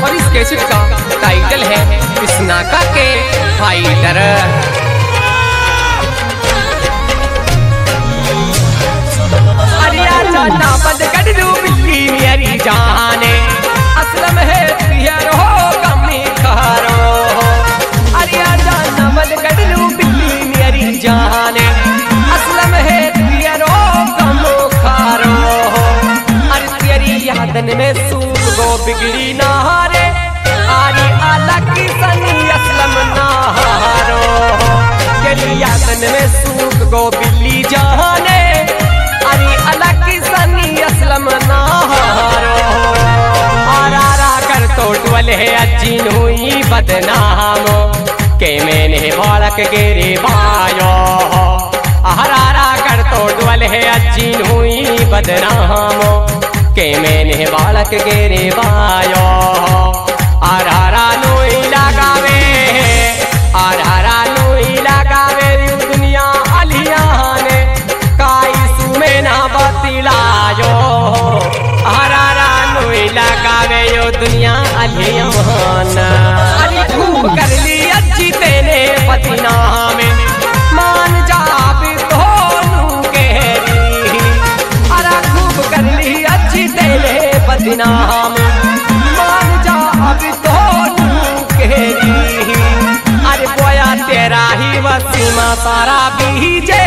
और इस कैसेट का टाइटल है पिसनाका के फाइटर। ना बंद कर दू बिल्ली मेरी जाने असलम है पियर हो कमी खारो। अरे जाना बंद कर दू बिल्ली मेरी जाने असलम है पियर हो कमो खारो। अरे तेरी यादन में सूख गो बिगड़ी नहारे आरी आला की सनी असलम नहारो। तेरी यादन में सूख गो बिल्ली जाने अरे अलग की सनी असलम नहारो। आरा कर तो टुअल है अजीन हुई बदनाम के मैंने बालक गिरे बायो। हरारा कर तो टुअल है अजीन हुई बदनाम के मैंने बालक गिरे बायो। आरा नोई लगावे आरा नोई लगावे दुनिया अलियाने ना बतिलायो। हरारा नोई लगावे यो दुनिया अलियान। अरे खूब कर ली अच्छी तेने पतिना में मान जा भी धोनू केरी। अरे खूब कर ली अच्छी तेने पतिना में मान जा भी धोनू केरी। अरे बोया तेरा ही वसीमा सारा बीजे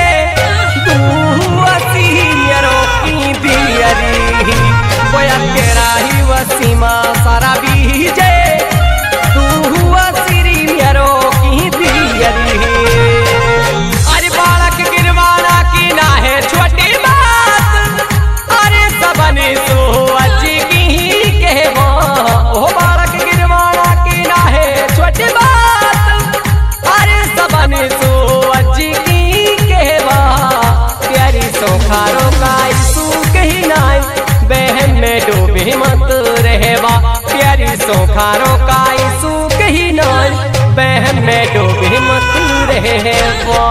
बोया तेरा ही वसीमा सारा बीजे तू हुआ सिरी मेरो की दियरी। अरे बालक गिरवाना की ना है छोटी बात अरे सबने सो अच्छी की कहवा। ओ बालक गिरवाना की ना है छोटी बात अरे सबने सो अच्छी की कहवा। तेरी सोखारो का सूख ही ना बहन में डूबी मत रहवा। प्यारी सोखारो का सूख ही न बहन में डूबी मत रहवा।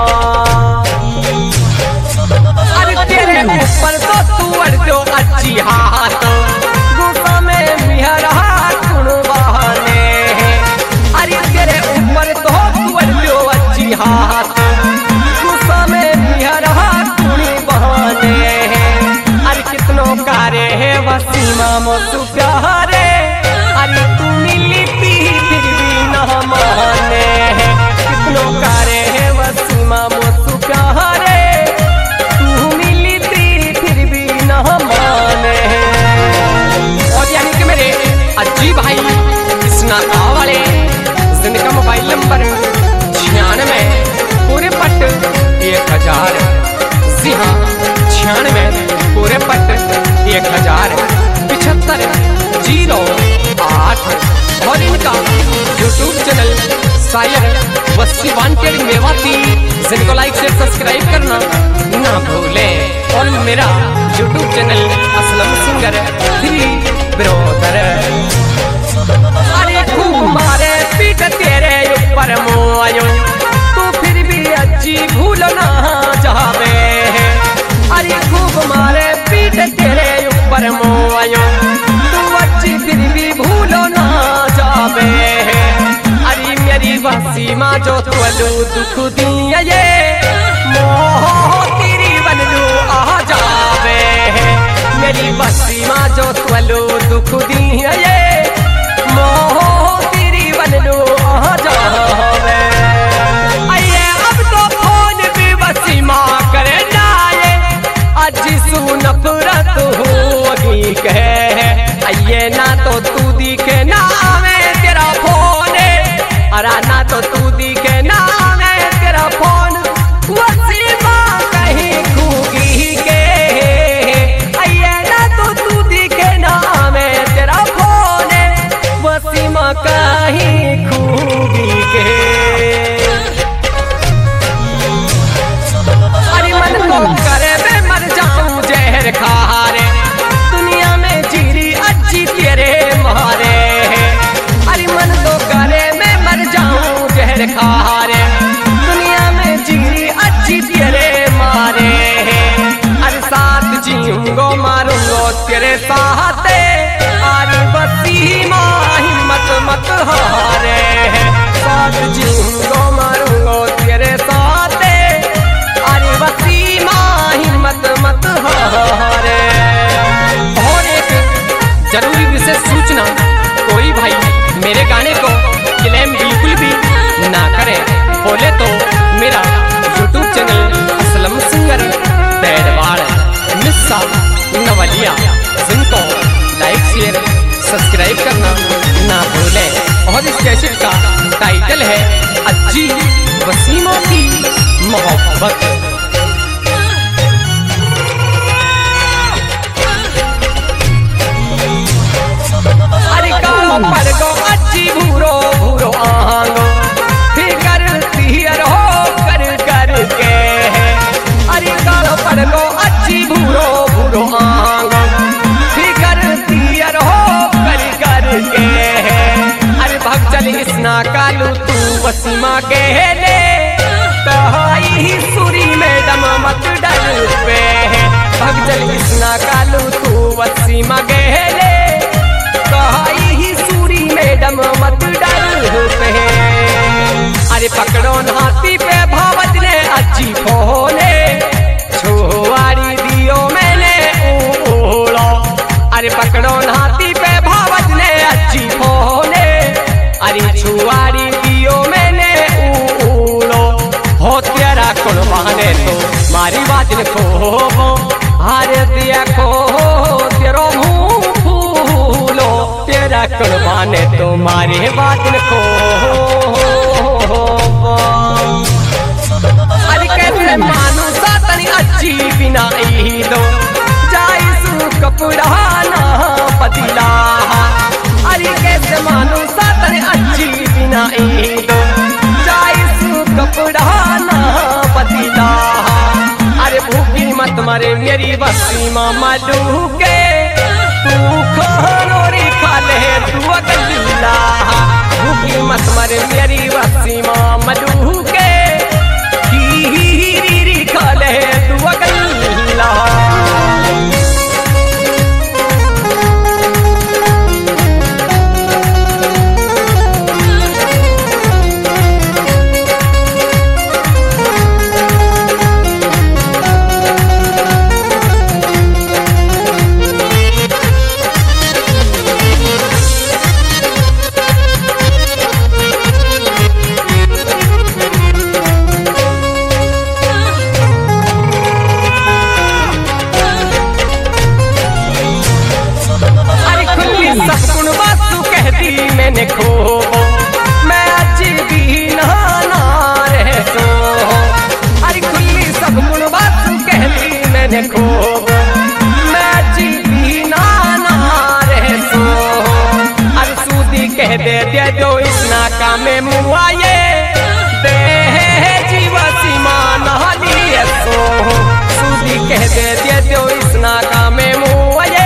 अरे तेरे ऊपर तो तू अड़ जो अच्छी हाथ गुस्सा में मिहरा कुण बहाने। अरे तेरे ऊपर तो तू अड़ जो अच्छी हाथ गुस्सा में मिहरा कुण बहाने। कारे है वसीमा मोसु प्यारे अरे तू मिली थी फिर भी न माने। कितनों कारे है वसीमा मोसु प्यारे तू मिली थी फिर भी न माने। और यानी कि मेरे अज्जी भाई पिसनाका वाले जिनका मोबाइल नंबर 96 पूरे पट 1000। जी हाँ 96 पूरे पट 1075 08। और इनका यूट्यूब चैनल शायर वसी वांटेड मेवाती जिनको लाइक शेयर सब्सक्राइब करना ना भूलें। और मेरा YouTube channel Aslam singer 3 brother. अरे खूब मारे पीट तेरे ऊपर मोयो तू फिर भी अच्छी भूल ना जावे। अरे खूब मारे पीट तेरे ऊपर मोयो तू अच्छी फिर भी भूलो ना जावे। अरे मेरी वसीमा जो तुलू दुख दिया ये मोह तेरी बनलू आ जावे। मेरी वसीमा जो तुलू दुख दिया ये मोह तेरी बनलू आ जावे। अये अब तो फोन भी वसीमा करे ना ये अजी सू नफरत होगी कहे। अये ना तो तू दिखे ना मैं तेरा फोन अरा ना तो तू दिखे ना मैं तेरा फोन वसीमा कहीं खूगी के। अये ना तो तू दिखे ना मैं तेरा फोन वसीमा कहीं खूगी के। अरे मन को करे मैं मर जाऊं जहर खारे दुनिया में जीरी अच्छी तेरे मारे। अरे मन तो करे मैं मर जाऊं जहर खारे दुनिया में जीरी अच्छी तेरे मारे। अरे साथ जीऊंगो मारूंगो तेरे साथ अरे वसीमा हिम्मत मेरे गाने को क्लेम बिल्कुल भी ना करें। बोले तो मेरा YouTube channel Aslam singer Bairwad Missa Navaliya, जिनको लाइक शेयर सब्सक्राइब करना ना भूलें। और इस कैसेट का टाइटल है अज्जी वसीमा की मोहब्बत। अरे गाँव पर गो अज्जी भूरो भूरो आंगो फिकर तिहर हो कर कर के। अरे गाँव पर गो अज्जी भूरो भूरो आंगो फिकर तिहर हो कर कर के। अरे भग चल इसना कालू तू वसीमा के ले कहाई सुरी मैडम मत डर पे। भग चल इसना कालू तू वसीमा के ले कहाई सूरी मैडम मत डर पे। अरे पकड़ो हाथी पे भावत ने अच्छी फोने छुआरी दियो मैंने ओलो। अरे पकड़ो हाथी पे भावत ने अच्छी फोने अरे छुआरी दियो मैंने ओलो। हो तेरा कौन बहाने तो मारी बात खो हारे दिया खो तेरो मुंह फूलो। तेरा कुर्बाने तुम्हारे बात को। अरे कैसे मानू सातनी अच्छी बिना दो जाइसू कपड़ा ना पतिला। अरे कैसे मानू सातनी अच्छी बिना दो जाइसू कपड़ा ना पतिला। अरे भूखी मत मरे मेरी वसीमा मलू के तू खोरी खा ले तू अगला। भूखी मत मरे मेरी वसीमा मलू के खीरी खा ले तू अगला। मैंने खो मैं अच्छी भी ना रह सो। अरे खुली सब गुण बात कहती मैंने खो मैं अच्छी भी ना रह सो। अरे सूदी कह दे जो इस नाका में मुआए दे जीवा सीमा नहाली सो। सूदी कह दे जो इस नाका में मुआए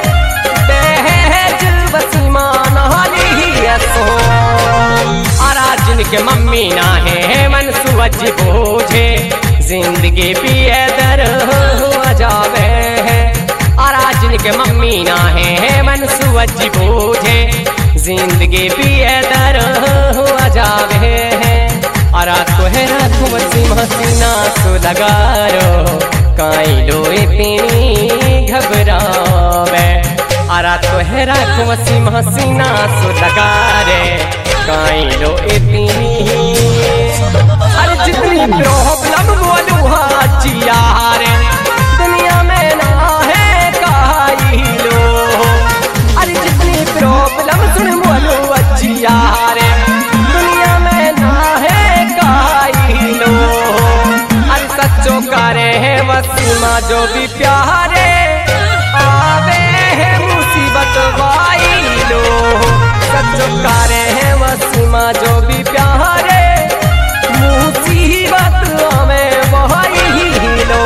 जिनके मम्मी ना है मन सुवज बोझे जिंदगी पिए दर हो जावे है। और जिनके मम्मी ना है मन सुवज बोझे जिंदगी पिए दर हो जावे है। और तो है रात वसीमा सीना सो लगा रो काई लोए पीनी घबरावे। और तो है रात वसीमा सीना सो लगा रे काई लो इतनी। अरे जितनी प्रॉब्लम बोलू हाजिया रे दुनिया में ना है काई लो। अरे जितनी प्रॉब्लम सुन बोलू अच्छिया रे दुनिया में ना है काई लो। अरे सच्चो करे है वसीमा जो भी प्यारे आवे है मुसीबत वाई लो। सच्चो करे है वसीमा जो भी प्यारे मुसीबत हमें वही लो।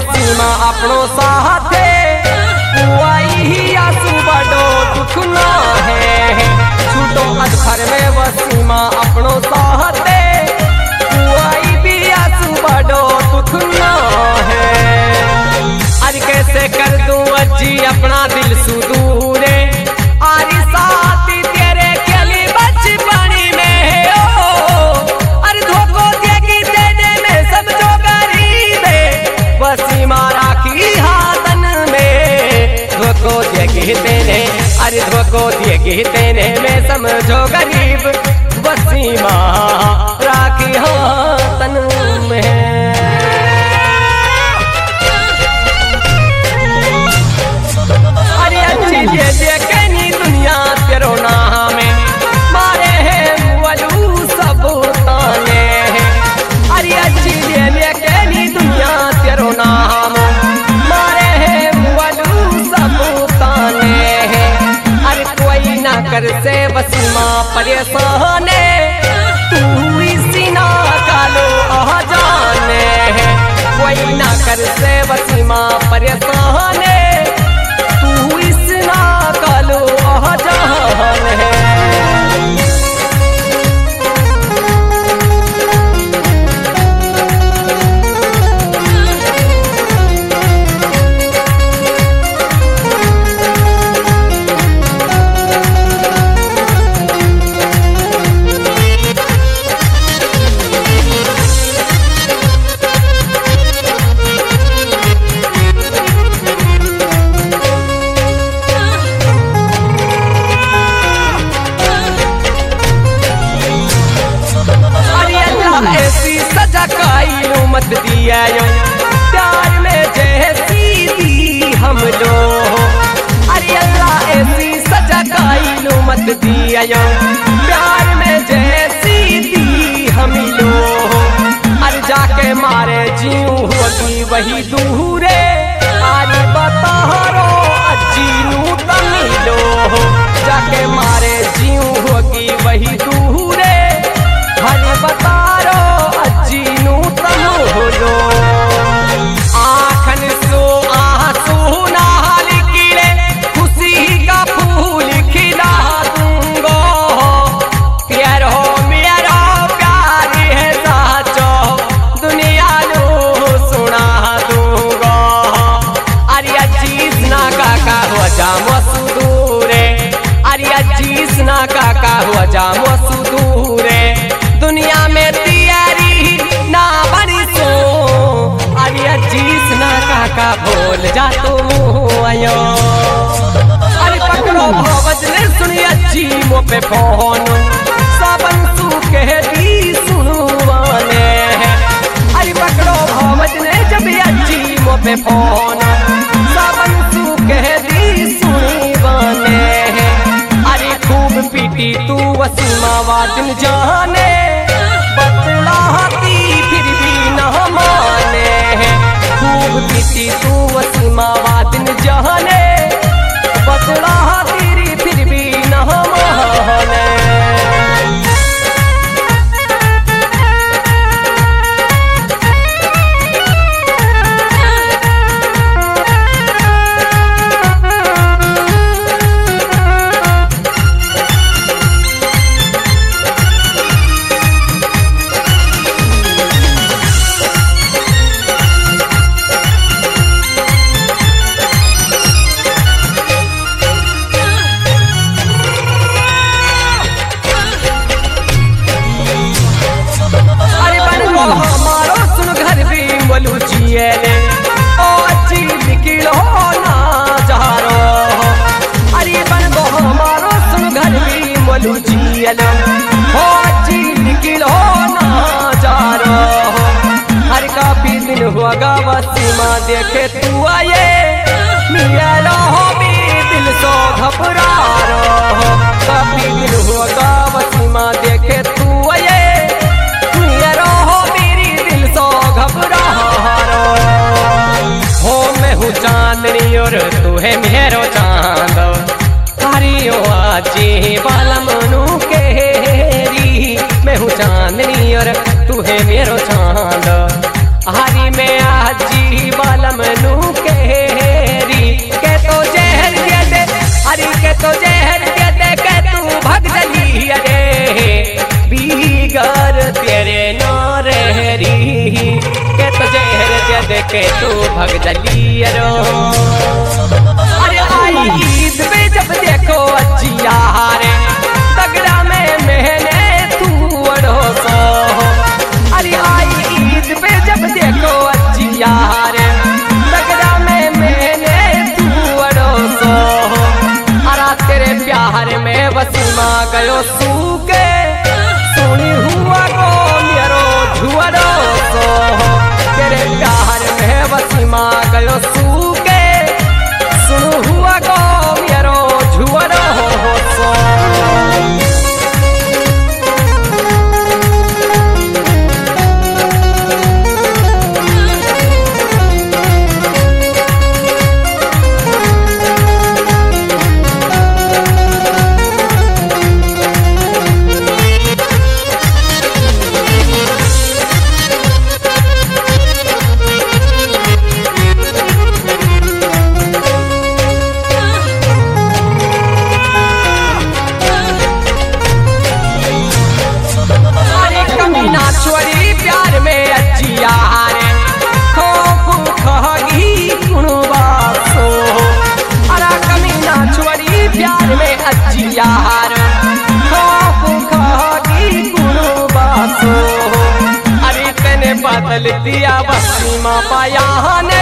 वसीमा अपनो साथे आई आंसू बड़ो दुख ना है छूटो अधर में वसीमा अपनो साथे आई भी आंसू बड़ो दुख ना है। आज कैसे कर दूं अजी अपना दिल सुदूरे आरी साथी तेरे खेली बचपनी में अरे धोखो देगी देने में सब जो गरीब है वसीमा राखी हाथन में धोखो देगी देने अरे धोखो देगी देने में समझो गरीब वसीमा राखी हाथन में। देखनी दुनिया तेरो नाम मारे है वलू सब ताने अरे अच्छी देखनी दुनिया तेरो नाम मारे है वलू सब ताने अरे कोई ना कर से वसीमा परेशान तू इसी ना कालो आ जाने कोई ना कर से वसीमा परेशान ऐसी सजा काई मत दिया प्यार में जैसी दी हम लोग अरे अल्लाह ऐसी सजा काई मत दिया प्यार में जैसी दी हम लोग अरे जाके मारे जीव होगी वही दूरे अरे बता रो अजीनू तमिलो जाके मारे जीव होगी वही दूरे हरे बता अजीनू तमोलो आखन सो आंसू नाल गिरे खुशी का फूल खिला दूंगा प्यार हो मेरा प्यार है साचो दुनिया लो सुना दूंगा अरे अजीज ना काका हो जा मसूदूरे अरे अजीज ना काका हो जा मसूदूरे दुनिया में तैयारी ना बनी सो अरे अजीज ना काका बोल जा तू आयो अरे पकड़ो भवज ने सुनी अजी मो पे फोन सबन सू कह दी सुनवाने अरे पकड़ो भवज ने जब अजी मो पे फोन सबन सू कह दी सुनवाने अरे खूब पीटी तू वसीमा वादन जाने बतलाती फिर भी न माने खूब पीटी तू वसीमा वादन जाने बतलाती फिर भी न माने। हमारो सुन घर भी बोलू जिए ओ अच्छी निकलो ना जहारो अरे बन गो हमारो सुन घर भी बोलू जिए ओ अच्छी निकलो ना जहारो हर काफी दिन होगा वसीमा देखे तू आए मिलो भी दिल सो घबरा रो काफी दिन होगा वसीमा देखे तू आए चांदनी और तू है मेरो चांद तारियों आजी बाला मनु केरी मैं हूँ चांदनी और तू है मेरो चांद हरी में आजी बालम नू केरी के तो जहर दे दे हरी के तो जहर दे दे के तू भग जली अरे बीगर तेरे नौरेरी के तो जहर दे दे के तू भग जली अरे आई ईद पे जब देखो अजिया रे तगड़ा में मैंने तू अड़ो सो अरे आई ईद पे जब देखो अजिया रे तगड़ा में मैंने तू अड़ो सो अरा तेरे प्यार में वसीमा गयो सूके सोनी हुआ को मेरो झुअरो सो तेरे प्यार में वसीमा गयो सूके सुन हुआ को मेरो झुअरो सो छोड़ी प्यार में अजिया रे खोप खगी कुणवासो अरा कमीना छोड़ी प्यार में अजिया रे खोप खगी कुणवासो अरे तने बदल दिया वसीमा पाया